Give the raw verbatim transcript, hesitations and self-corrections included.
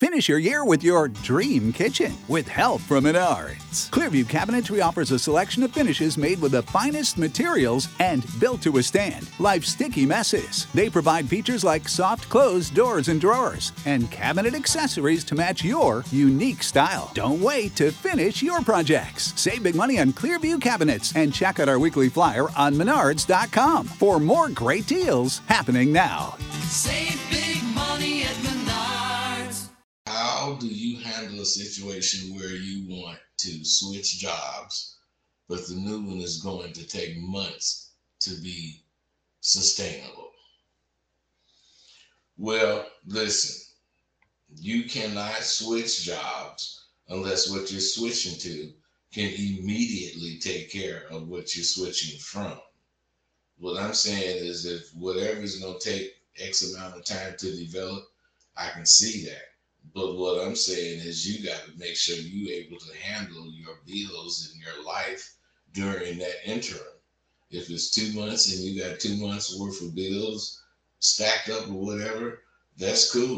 Finish your year with your dream kitchen with help from Menards. Clearview Cabinetry offers a selection of finishes made with the finest materials and built to withstand life's sticky messes. They provide features like soft closed doors and drawers and cabinet accessories to match your unique style. Don't wait to finish your projects. Save big money on Clearview cabinets and check out our weekly flyer on menards dot com for more great deals happening now. Save big money at Menards. How do you handle a situation where you want to switch jobs, but the new one is going to take months to be sustainable? Well, listen, you cannot switch jobs unless what you're switching to can immediately take care of what you're switching from. What I'm saying is if whatever is going to take X amount of time to develop, I can see that. But what I'm saying is you got to make sure you're able to handle your bills in your life during that interim. If it's two months and you got two months worth of bills stacked up or whatever, that's cool.